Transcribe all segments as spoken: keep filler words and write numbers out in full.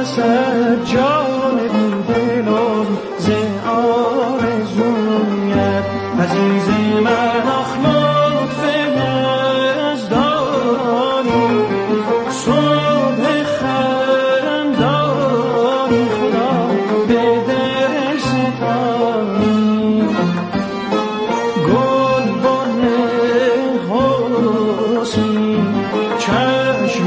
پس از جان دلم ز آرزویت عزیز من اخلاق فلزدانی صبح خندانی خدا به دل ستانی گل بانه حسنی چشم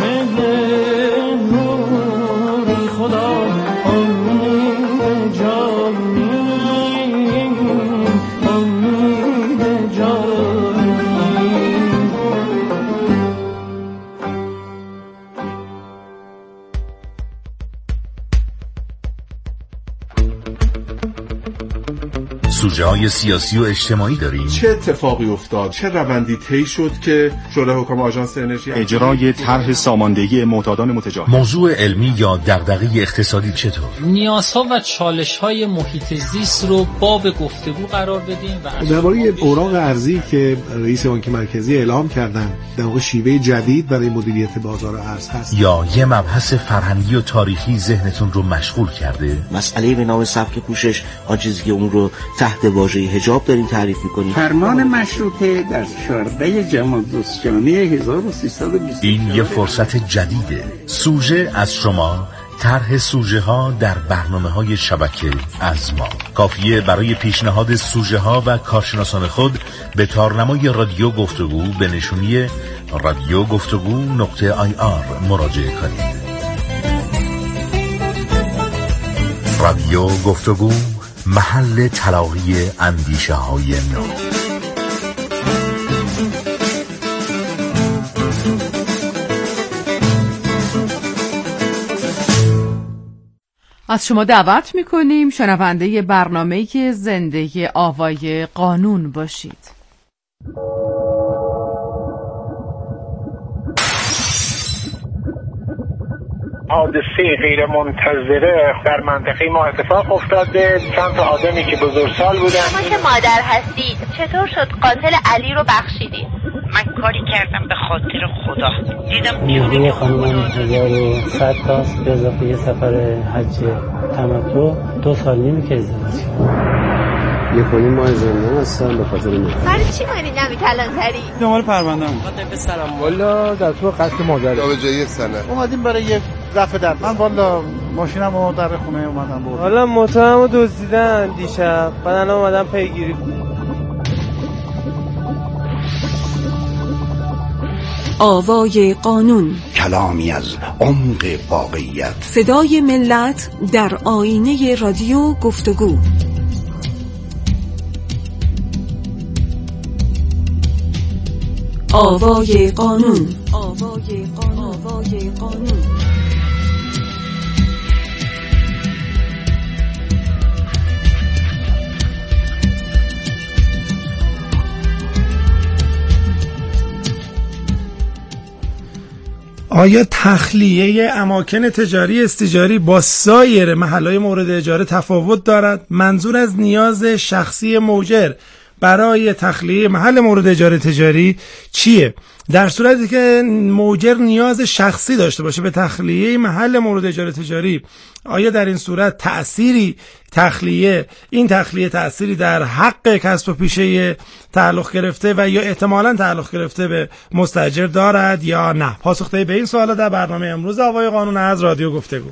نوری خدا امید جانی امید جانی. سوژه های سیاسی و اجتماعی داریم. چه اتفاقی افتاد؟ چه روندی طی شد که شورای حکام آژانس انرژی اجرای طرح ساماندهی معتادان متجاوز؟ موضوع علمی یا دغدغه اقتصادی چطور؟ نیازها و چالش‌های محیط زیست رو باب گفتگو قرار بدیم و درباره اوراق ارزی که رئیس بانک مرکزی اعلام کردن در واقع شیوه جدید برای مدیریت بازار ارز هست. یا یه مبحث فرهنگی و تاریخی ذهنتون رو مشغول کرده؟ مسئله به نام سبک پوشش، آن چیزی که اون رو تحت واژه حجاب داریم تعریف می‌کنیم. فرمان مشروطه در چهاردهم جمادی هزار و سیصد و بیست و چهار. این یه فرصت جدیده. سوژه از شما، طرح سوژه ها در برنامه های شبکه از ما. کافیه برای پیشنهاد سوژه ها و کارشناسان خود به تارنمای رادیو گفتگو به نشونی رادیو گفتگو نقطه آی آر مراجعه کنید. رادیو گفتگو، محل تلاقی اندیشه های نو. از شما دعوت میکنیم شنونده برنامه که زنده آوای قانون باشید. حادثه غیر منتظره در منطقه ما اتفاق افتاده. چند تا آدمی که بزرگسال بودن. شما که مادر هستید چطور شد قاتل علی رو بخشیدید؟ من کاری کردم به خاطر خدا. دیدم میونه خانمم هزار و صد تاست به اضافه یه سفر حج تمتع دو سال نیمی که ازدواج کردم. یه کنیم ماه زندان هستم به خاطر من. برای چی مانی نمی کلانتری؟ دنبال پرونده‌ام. خاطر سلام والا در تو قصد مادر. جا به جایی سنه. اومدیم برای یه رفع در. من والا ماشینمو در خونه اومدم برد. والا موتورمو دزدیدن دیشب. بعد الان اومدم پیگیری کنم. آوای قانون، کلامی از عمق واقعیت، صدای ملت در آینه رادیو گفتگو. آوای قانون، آوای قانون، آوای قانون. آیا تخلیه اماکن تجاری استیجاری با سایر محل‌های مورد اجاره تفاوت دارد؟ منظور از نیاز شخصی موجر برای تخلیه محل مورد اجاره تجاری چیه؟ در صورتی که موجر نیاز شخصی داشته باشه به تخلیه محل مورد اجاره تجاری، آیا در این صورت تأثیری تخلیه این تخلیه تأثیری در حق کسب و پیشه تعلق گرفته و یا احتمالاً تعلق گرفته به مستاجر دارد یا نه؟ پاسخ به این سوالا در برنامه امروز آوای قانون از رادیو گفتگو.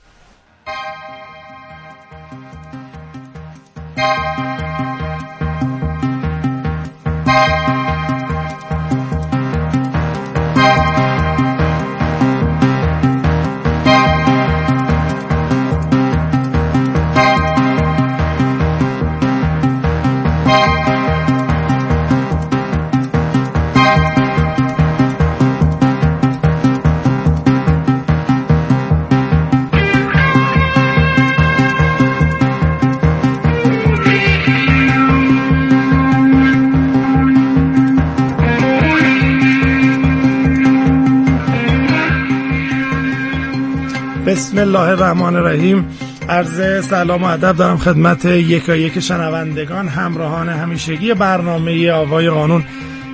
بسم الله الرحمن الرحیم. عرض سلام و ادب دارم خدمت یکایک شنوندگان همراهان همیشگی برنامه آوای قانون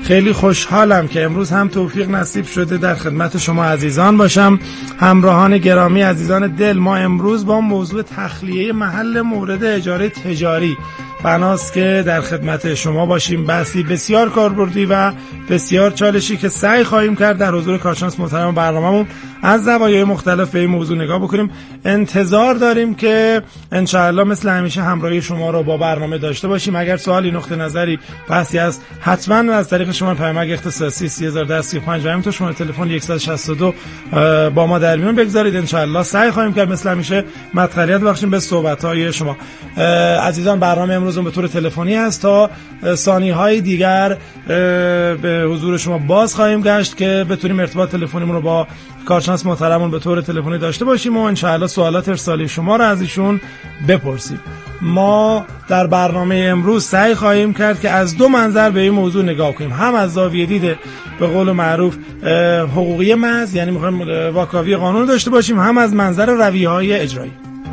خیلی خوشحالم که امروز هم توفیق نصیب شده در خدمت شما عزیزان باشم. همراهان گرامی، عزیزان دل، ما امروز با موضوع تخلیه محل مورد اجاره تجاری بناست که در خدمت شما باشیم. بحثی بسیار کاربردی و بسیار چالشی که سعی خواهیم کرد در حضور کارشناس محترم برنامه‌مون از زوایای مختلف به این موضوع نگاه بکنیم. انتظار داریم که انشاءالله مثل همیشه همراهی شما رو با برنامه داشته باشیم. اگر سوالی، نقطه نظری، بحثی هست حتما از طریق شما پیامک اختصاصی سه هزار و ده سی و پنج و همینطور شما تلفن صد و شصت و دو با ما در میون بگذارید. انشاءالله سعی خواهیم کرد مثل همیشه مدخلیت بخشیم به صحبت‌های شما. عزیزان، برنامه امروز به طور تلفنی است. تا ثانیه‌های دیگر به حضور شما باز خواهیم گشت که بتونیم ارتباط تلفنیمون رو با کارشناس محترمون به طور تلفنی داشته باشیم و انشاءالله سوالات ارسالی شما رو از ایشون بپرسیم. ما در برنامه امروز سعی خواهیم کرد که از دو منظر به این موضوع نگاه کنیم، هم از زاویه دید به قول معروف حقوقی محض، یعنی می‌خوایم واکاوی قانون داشته باشیم، هم از منظر رویه‌های اجرایی.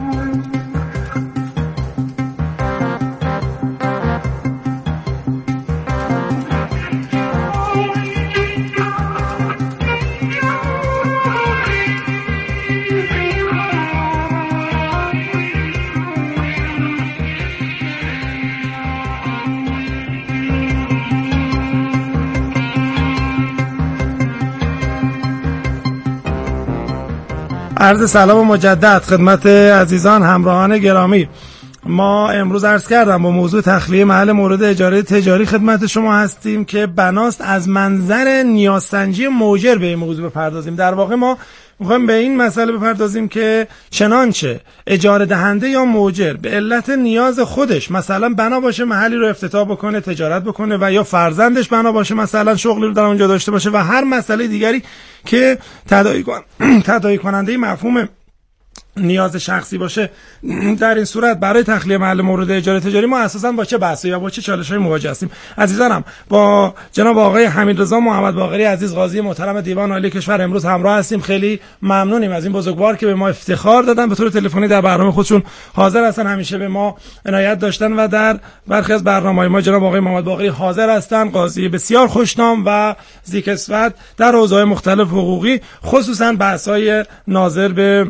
عرض سلام مجدد خدمت عزیزان همراهان گرامی. ما امروز عرض کردم با موضوع تخلیه محل مورد اجاره تجاری خدمت شما هستیم که بناست از منظر نیازسنجی موجر به این موضوع بپردازیم. در واقع ما میخوایم به این مسئله بپردازیم که چنانچه اجاره دهنده یا موجر به علت نیاز خودش مثلا بنا باشه محلی رو افتتاح بکنه، تجارت بکنه، و یا فرزندش بنا باشه مثلا شغلی رو در اونجا داشته باشه و هر مسئله دیگری که تداعی کن... تداعی کننده مفهوم نیاز شخصی باشه، در این صورت برای تخلیه محل مورد اجاره تجاری ما اساسا با چه بحثی یا با چه چالش‌های مواجه هستیم؟ عزیزانم، با جناب آقای حمیدرضا محمد باقری عزیز، قاضی محترم دیوان عالی کشور امروز همراه هستیم. خیلی ممنونیم از این بزرگوار که به ما افتخار دادن، به طور تلفنی در برنامه خودشون حاضر هستن، همیشه به ما عنایت داشتن و در برخی از برنامه‌های ما جناب آقای محمد باقری حاضر هستن. قاضی بسیار خوشنام و ذی‌کسوت در حوزه‌های مختلف حقوقی، خصوصا بحث‌های ناظر به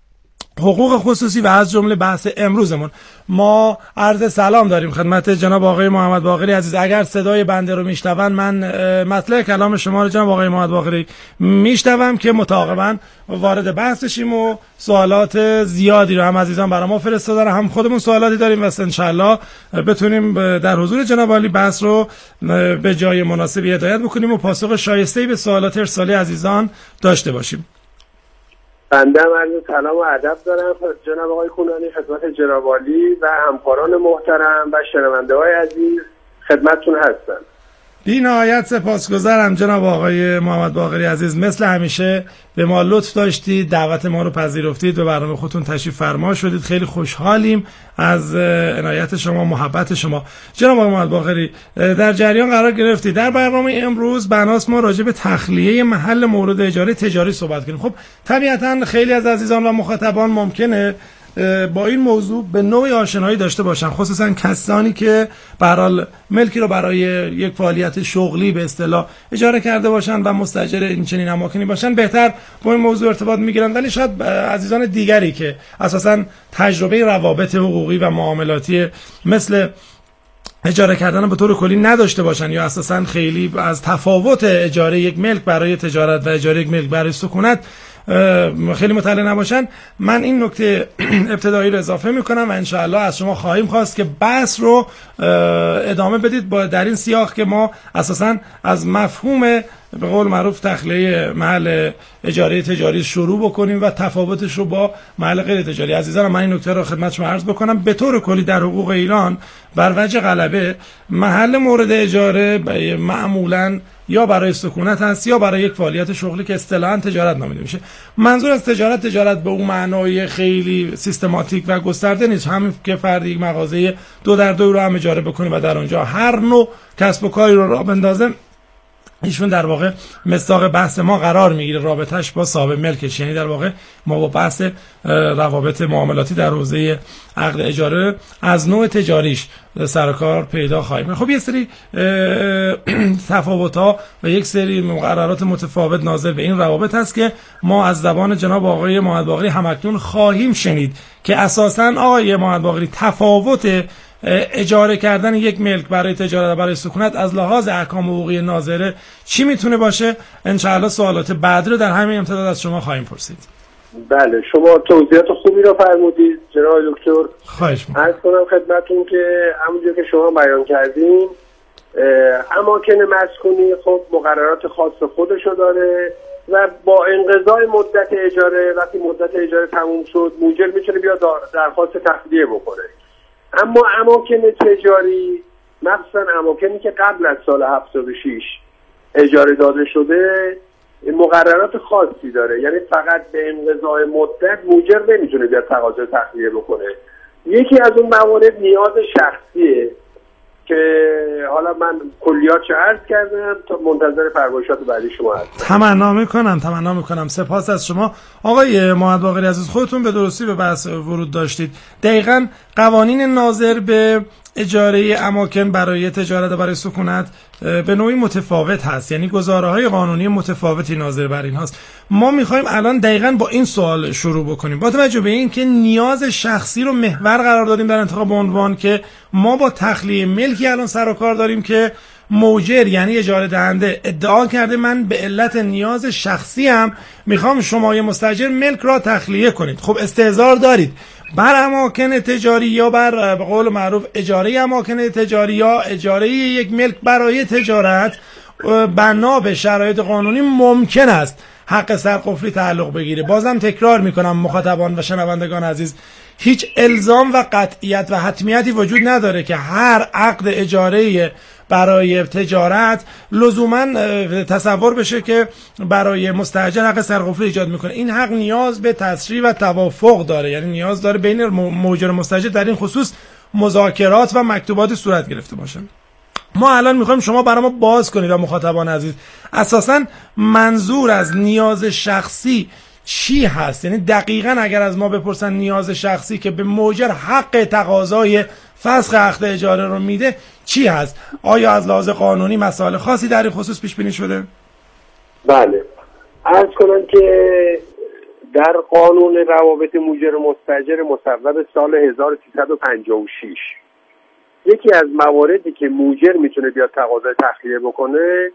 حقوق خصوصی و از جمله بحث امروزمون. ما عرض سلام داریم خدمت جناب آقای محمد باقری عزیز. اگر صدای بنده رو میشنون، من مطلع کلام شما رو جناب آقای محمد باقری میشنوم که متعاقباً وارد بحث بشیم و سوالات زیادی رو هم عزیزان برای ما فرستادن، هم خودمون سوالاتی داریم و ان شاءالله بتونیم در حضور جناب عالی بحث رو به جای مناسبی هدایت بکنیم و پاسخ شایسته‌ای به سوالات ارسالی عزیزان داشته باشیم. بنده هم عرض سلام و ادب دارم جناب آقای کونانی خدمت جناب عالی و همکاران محترم و شنونده های عزیز خدمتتون هستم. بی نهایت سپاسگزارم جناب آقای محمد باقری عزیز، مثل همیشه به ما لطف داشتید، دعوت ما رو پذیرفتید، به برنامه خودتون تشریف فرما شدید. خیلی خوشحالیم از عنایت شما، محبت شما. جناب آقای محمد باقری، در جریان قرار گرفتید. در برنامه امروز بناست ما راجع به تخلیه محل مورد اجاره تجاری صحبت کنیم. خب طبیعتا خیلی از عزیزان و مخاطبان ممکنه با این موضوع به نوعی آشنایی داشته باشن، خصوصا کسانی که به هر حال ملکی رو برای یک فعالیت شغلی به اصطلاح اجاره کرده باشن و مستاجر این چنین اماکنی باشن، بهتر با این موضوع ارتباط میگیرن. ولی شاید عزیزان دیگری که اساسا تجربه روابط حقوقی و معاملاتی مثل اجاره کردن به طور کلی نداشته باشن یا اساسا خیلی از تفاوت اجاره یک ملک برای تجارت و اجاره یک ملک برای سکونت خیلی مطلع نباشن، من این نکته ابتدایی رو اضافه میکنم و انشاءالله از شما خواهیم خواست که بحث رو ادامه بدید با در این سیاق که ما اساسا از مفهوم به قول معروف تخلیه محل اجاره تجاری شروع بکنیم و تفاوتش رو با محل غیر تجاری. عزیزان، من این نکته رو خدمت شما عرض بکنم. به طور کلی در حقوق ایران بر وجه غلبه محل مورد اجاره معمولاً یا برای سکونت هست یا برای یک فعالیت شغلی که اصطلاحاً تجارت نامیده میشه. منظور از تجارت تجارت به اون معنای خیلی سیستماتیک و گسترده نیست، همین که فرد یک مغازه دو در دو رو هم اجاره بکنه و در اونجا هر نوع کسب و کاری رو راه بندازه ایشون در واقع مصداق بحث ما قرار میگیره، رابطش با صاحب ملکش، یعنی در واقع ما با بحث روابط معاملاتی در حوزه عقد اجاره از نوع تجاریش سر کار پیدا خواهیم. خب یه سری تفاوت‌ها و یک سری مقررات متفاوت ناظر به این روابط هست که ما از زبان جناب آقای محمد باقری همکنون خواهیم شنید که اساساً آقای محمد باقری تفاوت اجاره کردن یک ملک برای تجارت و برای سکونت از لحاظ احکام حقوقی ناظره چی میتونه باشه؟ انشاءالله سوالات بعد رو در همین امتداد از شما خواهیم پرسید. بله، شما توضیحات خوبی رو فرمودید جناب دکتر. خواهش می‌کنم. عرض کنم خدمتتون که همونجور که شما بیان کردین اماکن مسکونی خب مقررات خاص خودشو داره و با انقضای مدت اجاره، وقتی مدت اجاره تموم شد، مؤجر میتونه بیاد درخواست تخلیه بکنه. اما اماکن تجاری، مخصوصا اماکنی که قبل از سال هفتاد و شش اجاره داده شده، مقررات خاصی داره، یعنی فقط به انقضای مدت مؤجر نمیتونه بیاد تقاضای تخلیه بکنه. یکی از اون موارد نیاز شخصیه که حالا من کلیاتش عرض کردم تا منتظر فرمایشات بعدی شما هستم. تمنا میکنم تمنا میکنم سپاس از شما آقای محمد باقری عزیز. خودتون به درستی به بحث ورود داشتید. دقیقاً قوانین ناظر به اجاره اماکن برای تجارت و برای سکونت به نوعی متفاوت هست، یعنی گزاره‌های قانونی متفاوتی ناظر بر این هست. ما میخوایم الان دقیقاً با این سوال شروع بکنیم، با توجه به این که نیاز شخصی رو محور قرار دادیم در انتخاب عنوان که ما با تخلیه ملکی الان سر و کار داریم که مؤجر یعنی اجاره دهنده ادعا کرده من به علت نیاز شخصی هم میخوام شمای مستاجر ملک را تخلیه کنید. خب استحضار دارید بر اماکن تجاری یا بر به قول معروف اجاره اماکن تجاری یا اجاره یک ملک برای تجارت بنا به شرایط قانونی ممکن است حق سرقفلی تعلق بگیره. بازم تکرار میکنم مخاطبان و شنوندگان عزیز، هیچ الزام و قطعیت و حتمیتی وجود نداره که هر عقد اجاره برای تجارت لزوما تصور بشه که برای مستاجر حق سرقفلی ایجاد میکنه. این حق نیاز به تسریع و توافق داره، یعنی نیاز داره بین مؤجر و مستاجر در این خصوص مذاکرات و مکتوبات صورت گرفته باشن. ما الان میخوایم شما برای ما باز کنید و مخاطبان عزیز اساساً منظور از نیاز شخصی چی هست؟ یعنی دقیقاً اگر از ما بپرسن نیاز شخصی که به مؤجر حق تقاضای فسخ عقد اجاره رو میده چی هست؟ آیا از لحاظ قانونی مسائل خاصی در این خصوص پیش بینی شده؟ بله، عرض کنم که در قانون روابط مؤجر و مستاجر مصوب سال هزار و سیصد و پنجاه و شش یکی از مواردی که مؤجر میتونه بیاد تقاضای تخلیه بکنه،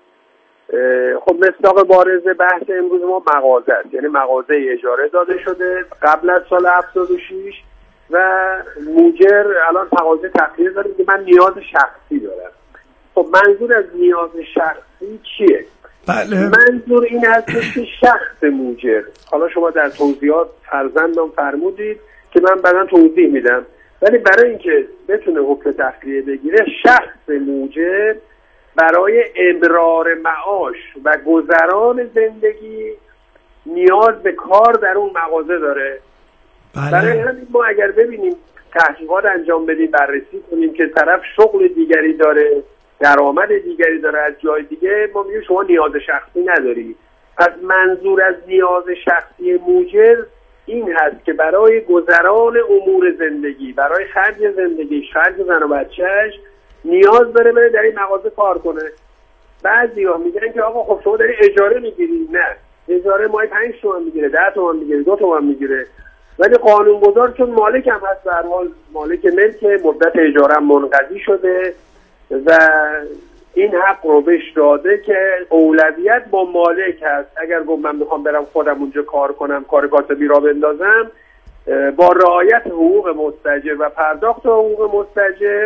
خب مصداق بارز بحث امروز ما مغازه است، یعنی مغازه اجاره داده شده قبل از سال هفتاد و شش و مؤجر الان تقاضای تخلیه داره که من نیاز شخصی دارم. خب منظور از نیاز شخصی چیه؟ بله. منظور این هست که شخص مؤجر، حالا شما در توضیحات فرزندم فرمودید که من بعدا توضیح میدم، ولی برای اینکه بتونه حکم تخلیه بگیره شخص مؤجر برای امرار معاش و گذران زندگی نیاز به کار در اون مغازه داره. بله. برای همین ما اگر ببینیم تحقیقات انجام بدیم، بررسی کنیم که طرف شغل دیگری داره، درآمد دیگری داره از جای دیگه، ما میگیم شما نیاز شخصی نداری. پس منظور از نیاز شخصی مؤجر این هست که برای گذران امور زندگی، برای خرج زندگی، خرج زن و بچهش نیاز داره بره در این مغازه کار کنه. بعضی‌ها میگن که آقا خب شما داری اجاره میگیری. نه، اجاره ماهی پنج تومن میگیره، ده تومن میگیره، دو تومن میگیره، ولی قانونگذار چون مالک هم هست، به هر حال مالک ملک، مدت اجاره هم منقضی شده و این حق رو بهش داده که اولویت با مالک هست. اگر گفت من میخوام برم خودم اونجا کار کنم، کار کاسبی را بندازم، با رعایت حقوق مستاجر و پرداخت حقوق مستاجر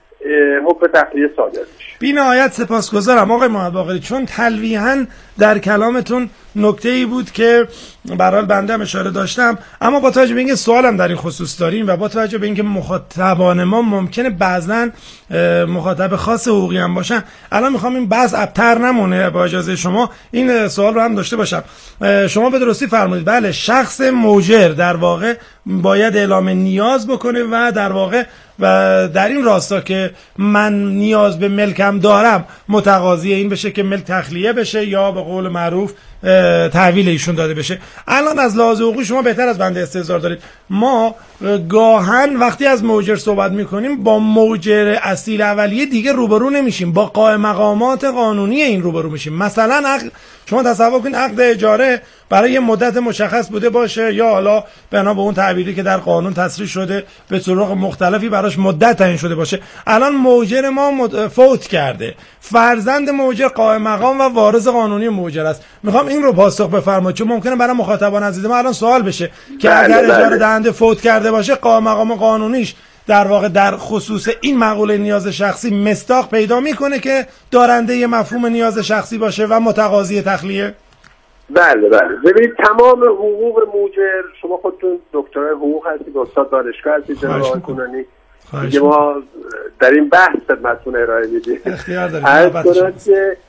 حکم تخلیه صادر میشه. بی نهایت سپاسگزارم آقای محمد باقری، چون تلویحاً در کلامتون نکته‌ای بود که به هر حال بنده هم اشاره داشتم، اما با توجه به اینکه سوالم در این خصوص داریم و با توجه به اینکه مخاطبان ما ممکنه بعضاً مخاطب خاص حقوقی هم باشن، الان میخوام این بحث ابتر نمونه، با اجازه شما این سوال رو هم داشته باشم. شما به درستی فرمودید بله، شخص مؤجر در واقع باید اعلام نیاز بکنه و در واقع و در این راستا که من نیاز به ملکم دارم متقاضی این بشه که ملک تخلیه بشه یا به قول معروف تحویل ایشون داده بشه. الان از لحاظ حقوقی شما بهتر از بنده استحضار دارید. ما گاهن وقتی از موجر صحبت میکنیم با موجر اصیل اولیه دیگه روبرو نمیشیم، با قائم مقامات قانونی این روبرو میشیم. مثلا عقد، شما تصور کنید عقد اجاره برای یه مدت مشخص بوده باشه یا حالا بنا به اون تعبیری که در قانون تصریح شده به طرق مختلفی براش مدت تعیین شده باشه. الان موجر ما مد... فوت کرده، فرزند موجر قائم مقام و وارث قانونی موجر است. میخوام این رو پاسخ بفرمایید چون ممکنه برای مخاطبان عزیز ما الان سوال بشه که بله اگر اجاره بله. دهنده فوت کرده باشه قائم مقام قانونیش در واقع در خصوص این مقوله نیاز شخصی مصداق پیدا میکنه که دارنده مفهوم نیاز شخصی باشه و متقاضی تخلیه. بله بله. ببینید تمام حقوق موجر، شما خودتون دکترای حقوق هستید، استاد دانشگاه هستید جناب آقای کنانی، دیگه ما در این بحث خدمتتون ارائه میدیم. اختیار دارید. از که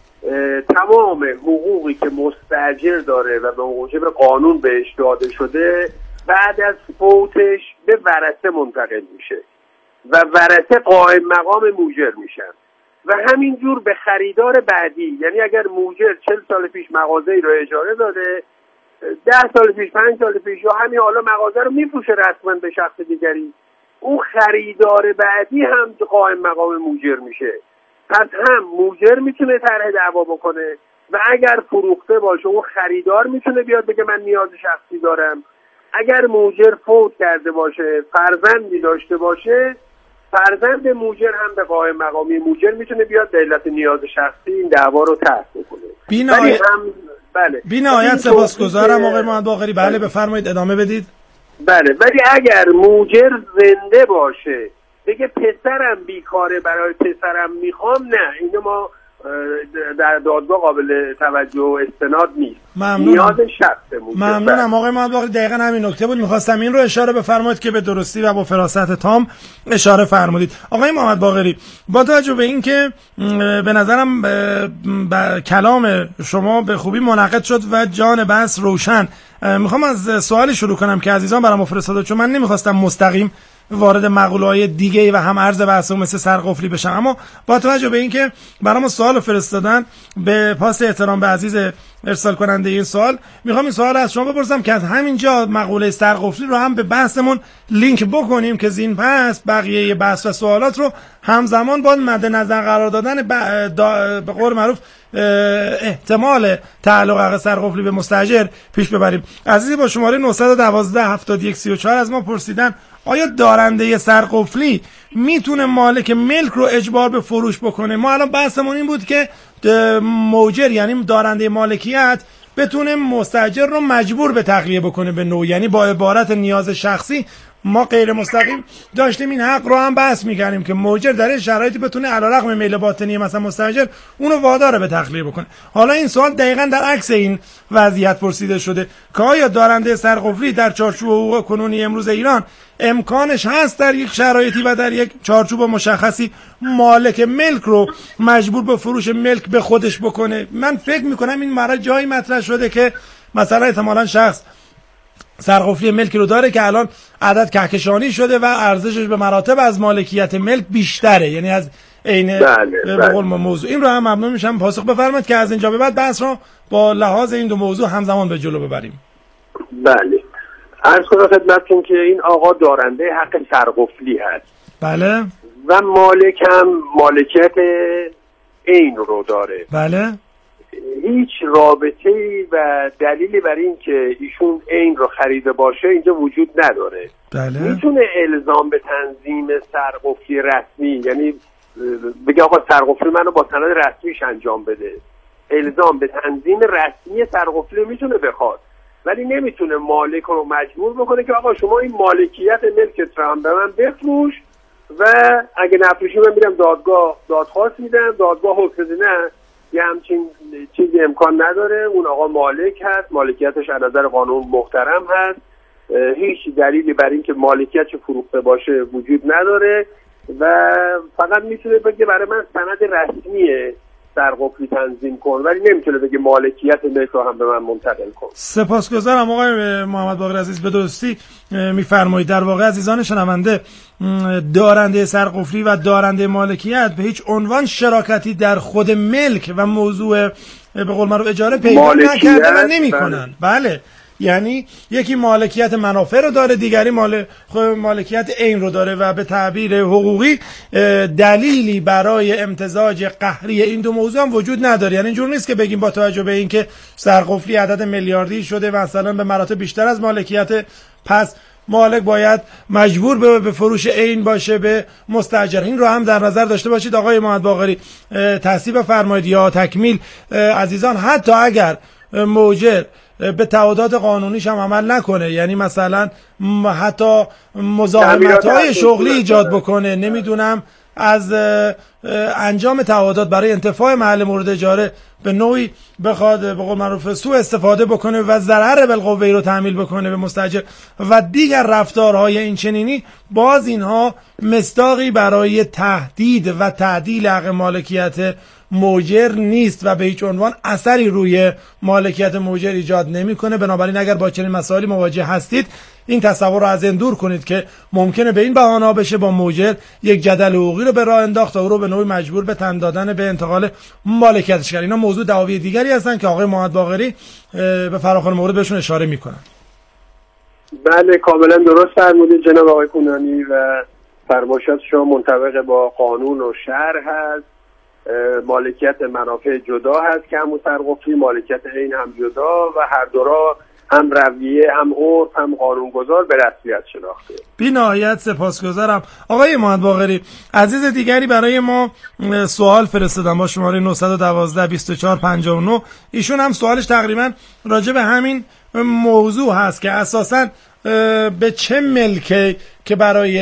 تمام حقوقی که مستاجر داره و به موجب قانون بهش داده شده بعد از فوتش به ورثه منتقل میشه و ورثه قائم مقام موجر میشن و همینجور به خریدار بعدی. یعنی اگر موجر چل سال پیش مغازه‌ای رو اجاره داده، ده سال پیش، پنج سال پیش یا همین حالا مغازه رو میفروشه رسما به شخص دیگری، اون خریدار بعدی هم قائم مقام موجر میشه. پس هم موجر میتونه طرح دعوا بکنه و اگر فروخته باشه اون خریدار میتونه بیاد بگه من نیاز شخصی دارم. اگر موجر فوت کرده باشه، فرزندی داشته باشه، فرزند موجر هم به قائم مقامی موجر میتونه بیاد به علت نیاز شخصی این دعوا رو طرح بکنه. بی‌نهایت هم بله بی‌نهایت سپاسگزارم آقای محمد باقری. بله بفرمایید ادامه بدید. بله ولی اگر موجر زنده باشه بگه پسرم بیکاره برای پسرم میخوام، نه، اینو ما در دادگاه قابل توجه و استناد نیست. ممنونم. نیاز شخص موجر. ممنونم آقای محمد باقری. دقیقاً همین نکته بود میخواستم این رو اشاره بفرمایید که به درستی و با فراست تام اشاره فرمودید. آقای محمد باقری، با توجه به این که به نظرم به کلام شما به خوبی منعقد شد و جان بحث روشن، میخوام از سوالی شروع کنم که عزیزان برام فرستاده چون من نمیخواستم مستقیم وارد مقوله‌های دیگه‌ای و هم عرض بحث مثل سرقفلی بشم، اما با توجه به اینکه برام سوال فرستادن به پاس احترام به عزیز ارسال کننده این سوال، میخوام این سوال از شما بپرسم که از همینجا مقوله سرقفلی رو هم به بحثمون لینک بکنیم که زین پس بقیه بحث و سوالات رو همزمان با مد نظر قرار دادن به قول معروف احتمال تعلق حق سرقفلی به مستاجر پیش ببریم. عزیزی با شماره نه یک دو هفت یک سه چهار از ما پرسیدن آیا دارنده سرقفلی میتونه مالک ملک رو اجبار به فروش بکنه؟ ما الان بحثمون این بود که موجر یعنی دارنده مالکیت بتونه مستاجر رو مجبور به تخلیه بکنه به نوع، یعنی با عبارت نیاز شخصی ما غیر مستقیم داشتیم این حق رو هم بحث می‌کردیم که موجر در این شرایطی بتونه علیرغم میل باطنی مثلا مستاجر اونو وادار به تخلیه بکنه. حالا این سوال دقیقاً در عکس این وضعیت پرسیده شده که آیا دارنده سرقفلی در چارچوب حقوق کنونی امروز ایران امکانش هست در یک شرایطی و در یک چارچوب مشخصی مالک ملک رو مجبور به فروش ملک به خودش بکنه؟ من فکر میکنم این مرا جایی مطرح شده که مثلا احتمالاً شخص سرقفلی ملکی رو داره که الان عدد کهکشانی شده و ارزشش به مراتب از مالکیت ملک بیشتره، یعنی از عین به قول موضوع. این رو هم ممنون میشم پاسخ بفرمایید که از اینجا به بعد بحث رو با لحاظ این دو موضوع همزمان به جلو ببریم. بله عرض کنم خدمتتون که این آقا دارنده حق سرقفلی هست. بله. و مالک هم مالکیت عین رو داره. بله. هیچ رابطه‌ای و دلیلی برای این که ایشون عین رو خریده باشه اینجا وجود نداره. بله. میتونه الزام به تنظیم سرقفلی رسمی، یعنی بگه آقا سرقفلی منو با سند رسمیش انجام بده، الزام به تنظیم رسمی سرقفلی میتونه بخواد، ولی نمیتونه مالک رو مجبور بکنه که آقا شما این مالکیت ملکت رو هم به من بفروش و اگه نفروشی من میرم دادگاه دادخواست میدم، دادگاه حکم بده. نه، یه همچین چیزی امکان نداره. اون آقا مالک هست، مالکیتش از نظر قانون محترم هست، هیچ دلیلی برای اینکه مالکیتش فروخته باشه وجود نداره و فقط میتونه بگه برای من سند رسمیه سرقفلی تنظیم کن، ولی نمیتونه بگه مالکیت ملک رو هم به من منتقل کن. سپاسگزارم آقای محمد باقری عزیز. به درستی میفرمایید. در واقع عزیزان شنونده، دارنده سرقفلی و دارنده مالکیت به هیچ عنوان شراکتی در خود ملک و موضوع به قول معروف اجاره پیدا نکرده و نمیکنن. بله، یعنی یکی مالکیت منافع رو داره، دیگری مال مالکیت عین رو داره و به تعبیر حقوقی دلیلی برای امتزاج قهری این دو موضوع هم وجود نداره. یعنی اینجور نیست که بگیم با توجه به اینکه سرقفلی عدد میلیاردی شده و مثلا به مراتب بیشتر از مالکیت، پس مالک باید مجبور به به فروش عین باشه به مستاجر. این رو هم در نظر داشته باشید. آقای محمد باقری تصحیح بفرمایید یا تکمیل عزیزان، حتی اگر موجر به تعهدات قانونیش هم عمل نکنه، یعنی مثلا حتی مزاحمت‌های شغلی ایجاد بکنه، نمیدونم از انجام تعهدات برای انتفاع محل مورد اجاره به نوعی بخواد به قول معروف سوء استفاده بکنه و ضرر بالقوه رو تحمیل بکنه به مستاجر و دیگر رفتارهای این چنینی، باز اینها مصداقی برای تهدید و تعدیل حق مالکیت موجر نیست و به هیچ عنوان اثری روی مالکیت موجر ایجاد نمیکنه. بنابراین اگر با چنین مسائلی مواجه هستید، این تصور رو از این دور کنید که ممکنه به این بهانه بشه با موجر یک جدل حقوقی رو به راه انداخت و او رو به نوعی مجبور به تن دادن به انتقال مالکیتش کرد. اینا موضوع دعاوی دیگری هستن که آقای محمد باقری به فراخوان مورد بهشون اشاره میکنن. بله، کاملا درست فرمودید جناب آقای کنانی و فرمایشات شما منطبق با قانون و شرع هست. مالکیت منافع جدا هست که همون سرقفلی، مالکیت عین هم جدا و هر دو را هم رویه هم عرف هم قانونگذار به رسمیت شناخته. بی نهایت سپاسگزارم. آقای محمد باقری عزیز دیگری برای ما سوال فرستادن با شماره نه یک دو بیست و چهار پنجاه و نه. ایشون هم سوالش تقریبا راجع به همین موضوع هست که اساساً به چه ملکی که برای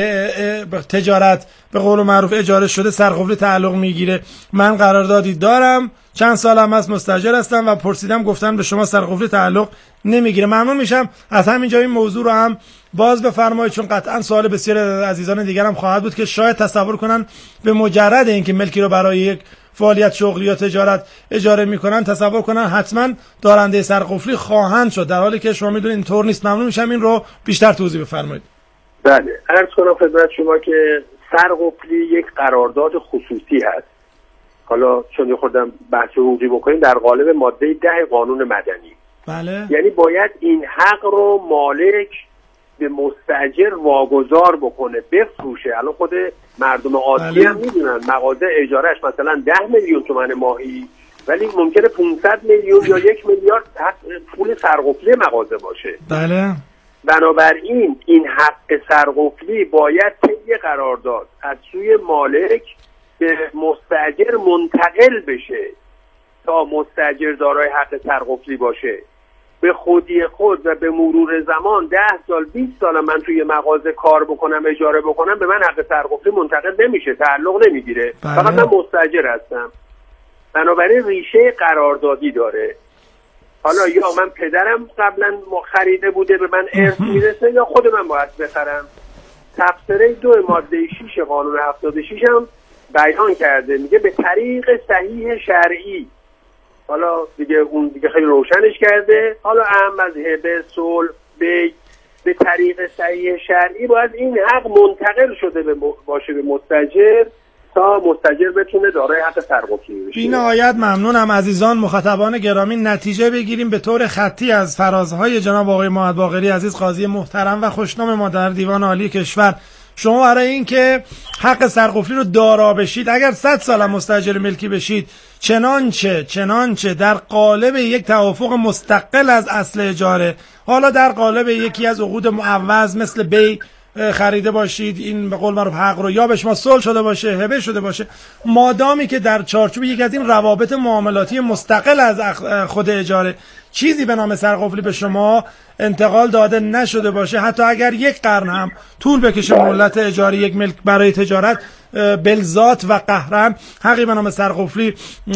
تجارت به قول معروف اجاره شده سرقفلی تعلق میگیره. من قراردادی دارم، چند سالم هست مستاجر هستم و پرسیدم گفتن به شما سرقفلی تعلق نمیگیره. ممنون میشم از همین جای این موضوع رو هم باز بفرمایید، چون قطعا سوال بسیار عزیزان دیگرم خواهد بود که شاید تصور کنن به مجرد اینکه ملکی رو برای یک فعالیت شغلی یا تجارت اجاره میکنن تصور کنن حتما دارنده سرقفلی خواهند شد، در حالی که شما میدونید اینطور نیست. ممنون میشم این رو بیشتر توضیح بفرمایید. بله، عرض کنم خدمت شما که سرقفلی یک قرارداد خصوصی هست. حالا چون خودم بحث حقوقی بکنیم در قالب ماده ده قانون مدنی. بله. یعنی باید این حق رو مالک به مستاجر واگذار بکنه، بفروشه. الان خود مردم عادی هم میدونن مغازه اجارهش مثلا ده میلیون تومان ماهی، ولی ممکنه پانصد میلیون یا یک میلیارد پول سرقفلی مغازه باشه. بله. بنابراین این حق سرقفلی باید طی قرارداد از سوی مالک به مستاجر منتقل بشه تا مستاجر دارای حق سرقفلی باشه. به خودی خود و به مرور زمان ده سال بیست سال من توی مغازه کار بکنم اجاره بکنم به من حق سرقفلی منتقل نمیشه، تعلق نمیگیره. فقط من مستاجر هستم. بنابراین ریشه قراردادی داره. حالا یا من پدرم قبلا خریده بوده به من ارث میرسه یا خود من باید بخرم. تفسیره دو ماده شش قانون هفتاد و شش هم بیان کرده، میگه به طریق صحیح شرعی. حالا دیگه اون دیگه خیلی روشنش کرده. حالا اهم از هبه صلح به به طریق صحیح شرعی باید این حق منتقل شده به باشه به مستاجر تا مستاجر بتونه دارای حق سرقفلی بشه. بی نهایت ممنونم. عزیزان مخاطبان گرامی، نتیجه بگیریم به طور خطی از فرازهای جناب آقای محمد باقری عزیز، قاضی محترم و خوشنام ما در دیوان عالی کشور. شما برای اینکه حق سرقفلی رو دارا بشید، اگر صد سال مستاجر ملکی بشید، چنانچه چنانچه در قالب یک توافق مستقل از اصل اجاره، حالا در قالب یکی از عقود معوض مثل بی خریده باشید، این به قول معروف حق رو یا به شما صلح شده باشه، هبه شده باشه، مادامی که در چارچوب یک از این روابط معاملاتی مستقل از خود اجاره چیزی به نام سرقفلی به شما انتقال داده نشده باشه، حتی اگر یک قرن هم طول بکشه مهلت اجاره یک ملک برای تجارت، بلذات و قهرن حقی به نام سرقفلی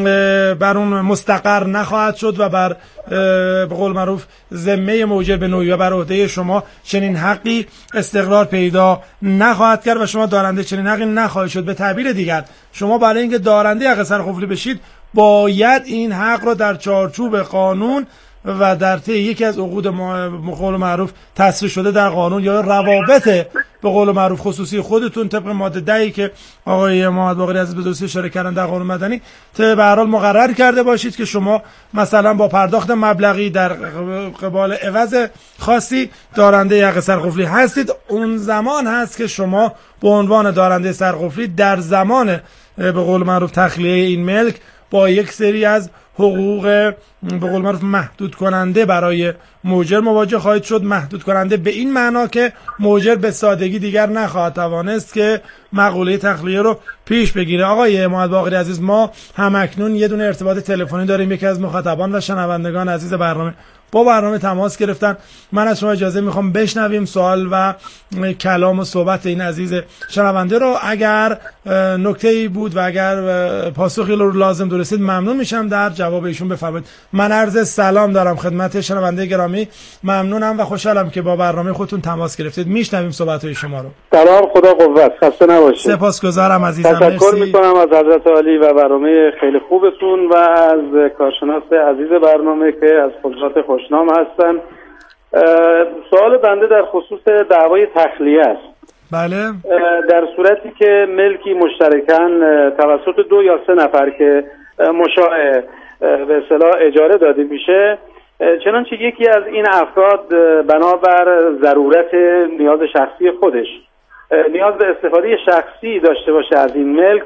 بر اون مستقر نخواهد شد و بر به قول معروف ذمه موجر به نوعی و بر عهده شما چنین حقی استقرار پیدا نخواهد کرد و شما دارنده چنین حقی نخواهید شد. به تعبیر دیگر شما برای اینکه دارنده حق سرقفلی بشید باید این حق رو در چارچوب قانون و در طی یکی از عقود به قول معروف تصریح شده در قانون یا روابط به قول معروف خصوصی خودتون طبق ماده دهی که آقای محمد باقری عزیز به درستی اشاره کردن در قانون مدنی به هر حال مقرر کرده باشید که شما مثلا با پرداخت مبلغی در قبال عوض خاصی دارنده حق سرقفلی هستید. اون زمان هست که شما به عنوان دارنده سرقفلی در زمان به قول معروف تخلیه این ملک با یک سری از حقوق به قول معروف محدود کننده برای موجر مواجه خواهید شد. محدود کننده به این معنا که موجر به سادگی دیگر نخواهد توانست که مقوله تخلیه رو پیش بگیره. آقای محمد باقری عزیز، ما همکنون یه دونه ارتباط تلفنی داریم. یکی از مخاطبان و شنوندگان عزیز برنامه با برنامه تماس گرفتن. من از شما اجازه میخوام بشنویم سوال و کلام و صحبت این عزیز شنونده رو. اگر نکته‌ای بود و اگر پاسخی رو لازم درستید ممنون میشم در جواب ایشون بفرمایید. من عرض سلام دارم خدمت شنونده گرامی. ممنونم و خوشحالم که با برنامه خودتون تماس گرفتید. میشنویم صحبت‌های شما رو. سلام، خدا قوت، خسته نباشید. سپاسگزارم عزیزم. تشکر میکنم از حضرت عالی و برنامه خیلی خوبتون و از کارشناس عزیز برنامه که از خودشات خوشنام هستن. سوال بنده در خصوص دعوای تخلیه است. بله. در صورتی که ملکی مشترکاً توسط دو یا سه نفر که مشاع به اصطلاح اجاره داده میشه، چنانچه یکی از این افراد بنابر ضرورت نیاز شخصی خودش نیاز به استفاده شخصی داشته باشه از این ملک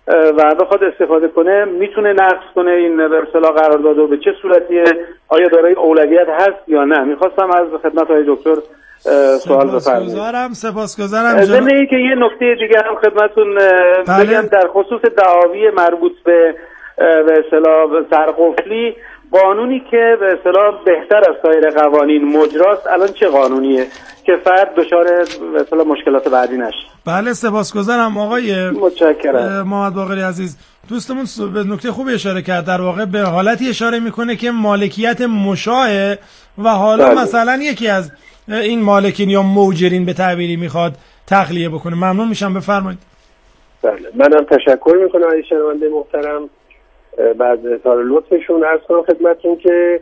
و بخواد استفاده کنه، میتونه نقض کنه این به اصطلاح قرارداد و به چه صورتیه؟ آیا دارای اولویت هست یا نه؟ میخواستم از خدمت های دکتر سوال بفرمایید. سپاسگزارم سپاسگزارم. ضمن اینکه یه نکته دیگه هم خدمتتون بگم در خصوص دعاوی مربوط به به اصطلاح سرقفلی، قانونی که به اصطلاح بهتر از سایر قوانین مجراست الان چه قانونیه که فرد دچار به اصطلاح مشکلات بعدی نشه؟ بله سپاسگزارم آقای متشکرم. محمد باقری عزیز. دوستمون به نکته خوبی اشاره کرد. در واقع به حالتی اشاره میکنه که مالکیت مشاع و حالا بله. مثلا یکی از این مالکین یا موجرین به تعبیری میخواد تخلیه بکنه. ممنون میشم، بفرمایید. بله، منم تشکر میکنم از شنونده محترم بعد اظهار لطفشون. عرض کنم خدمتتون که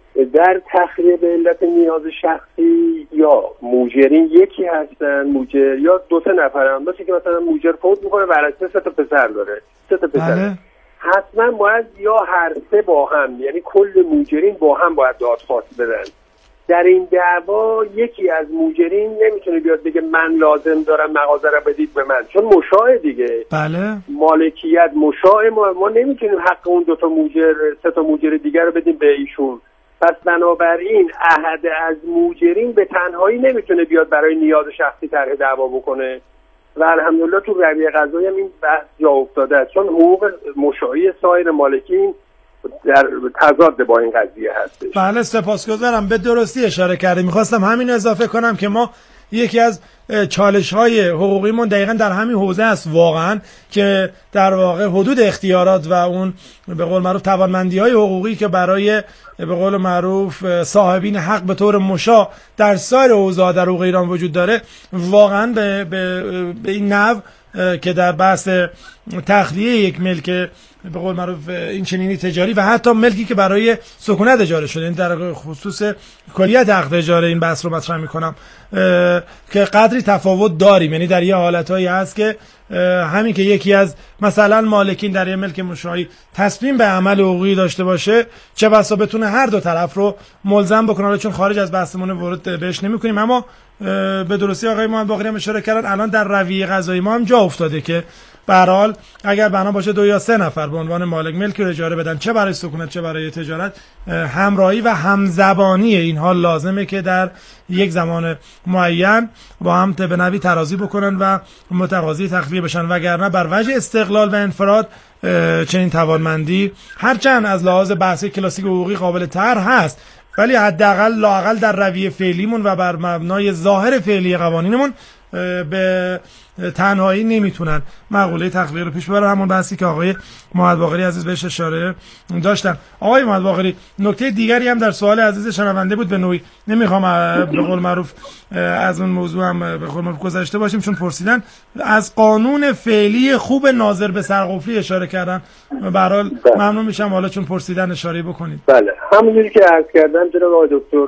در تخلیه به علت نیاز شخصی یا موجرین یکی هستن، موجر یا دو تا نفرن، باشه که مثلا موجر فوت میکنه ورثه سه تا پسر داره، سه تا پسر بله. حتما باید یا هر سه با هم، یعنی کل موجرین با هم باید دادخواست بدن. در این دعوا یکی از موجرین نمیتونه بیاد بگه من لازم دارم مغازه رو بدید به من، چون مشاع دیگه. بله. مالکیت مشاع، ما ما نمیتونیم حق اون دو تا موجر سه تا موجر دیگر رو بدیم به ایشون. پس بنابراین احد از موجرین به تنهایی نمیتونه بیاد برای نیاز شخصی طرح دعوا بکنه و الحمدلله تو رویه قضایی هم این بحث جا افتاده است، چون حقوق مشاعی سایر مالکین در تضاد با این قضیه هستش. بله سپاسگزارم، به درستی اشاره کردیم. میخواستم همین اضافه کنم که ما یکی از چالش های حقوقیمون دقیقا در همین حوزه است واقعا، که در واقع حدود اختیارات و اون به قول معروف توانمندی های حقوقی که برای به قول معروف صاحبین حق به طور مشاع در سایر حوزه‌ها در حقوق ایران وجود داره، واقعا به, به, به این نحو که در بحث تخلیه یک ملک به قول معروف این چنینی تجاری و حتی ملکی که برای سکونت اجاره شده، این در خصوص کلیت عقد اجاره این بحث رو مطرح میکنم، که قدری تفاوت داریم. یعنی در یه حالتایی هست که همین که یکی از مثلا مالکین در یه ملک مشاعی تصمیم به عمل حقوقی داشته باشه، چه بسا بتونه هر دو طرف رو ملزم بکنه، چون خارج از بحثمون ورود بهش نمیکنیم. اما به درستی آقای محمد باقری هم اشاره کردن، الان در رویه قضایی ما هم جا افتاده که به هر حال اگر بنا باشه دو یا سه نفر به عنوان مالک ملک رو اجاره بدن، چه برای سکونت چه برای تجارت، همراهی و همزبانی اینها لازمه که در یک زمان معین با هم به نوی ترازی بکنن و متقاضی تخلیه بشن، وگرنه بر وجه استقلال و انفراد چنین توانمندی هرچند از لحاظ بحث کلاسیک حقوقی قابل طرح هست، ولی حداقل لااقل در رویه فعلیمون و بر مبنای ظاهر فعلی قوانینمون به تنهایی نمیتونن مقوله تخلیه رو پیش ببرن. همون بحثی که آقای محمد باقری عزیز بهش اشاره داشتن. آقای محمد باقری، نکته دیگری هم در سوال عزیز شنونده بود، به نوعی نمیخوام به قول معروف از اون موضوع هم به قول معروف گذشته باشیم، چون پرسیدن از قانون فعلی خوب ناظر به سرقفلی اشاره کردن. به هر حال ممنون میشم حالا چون پرسیدن اشاره بکنید. بله، همونجوری که عرض کردم جناب آقای دکتر،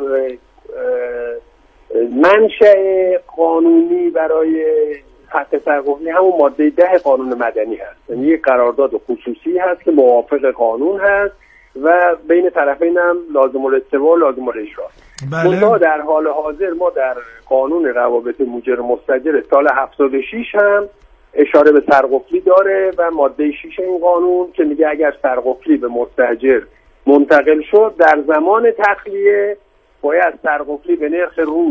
منشأ قانونی برای حق سرقفلی همون ماده ده قانون مدنی هست، یعنی یک قرارداد خصوصی هست که موافق قانون هست و بین طرفین هم لازم الاستوا و لازم الاجرا. بله. در حال حاضر ما در قانون روابط موجر مستاجر سال هفتاد و شش هم اشاره به سرقفلی داره و ماده شش این قانون که میگه اگر سرقفلی به مستاجر منتقل شد در زمان تخلیه باید سرقفلی به نرخ روز